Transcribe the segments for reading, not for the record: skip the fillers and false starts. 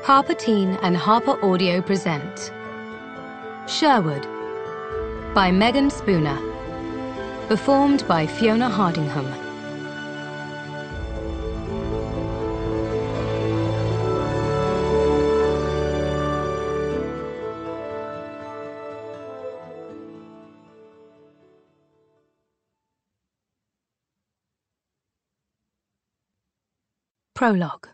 Harper Teen and Harper Audio present Sherwood by Megan Spooner, performed by Fiona Hardingham. Prologue.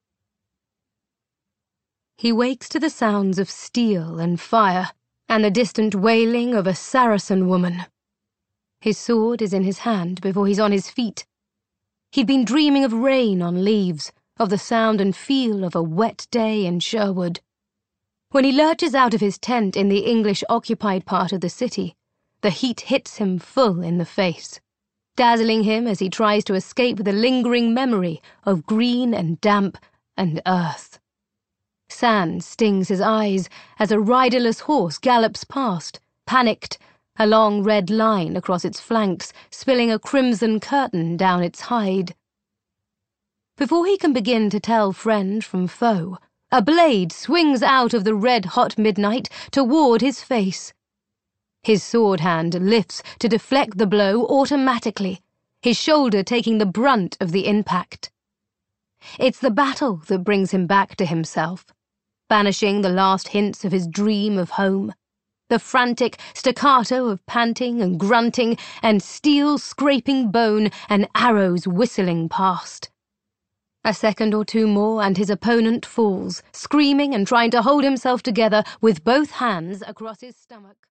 He wakes to the sounds of steel and fire, and the distant wailing of a Saracen woman. His sword is in his hand before he's on his feet. He'd been dreaming of rain on leaves, of the sound and feel of a wet day in Sherwood. When he lurches out of his tent in the English-occupied part of the city, the heat hits him full in the face, dazzling him as he tries to escape the lingering memory of green and damp and earth. Sand stings his eyes as a riderless horse gallops past, panicked, a long red line across its flanks, spilling a crimson curtain down its hide. Before he can begin to tell friend from foe, a blade swings out of the red-hot midnight toward his face. His sword hand lifts to deflect the blow automatically, his shoulder taking the brunt of the impact. It's the battle that brings him back to himself, banishing the last hints of his dream of home, the frantic staccato of panting and grunting and steel scraping bone and arrows whistling past. A second or two more and his opponent falls, screaming and trying to hold himself together with both hands across his stomach.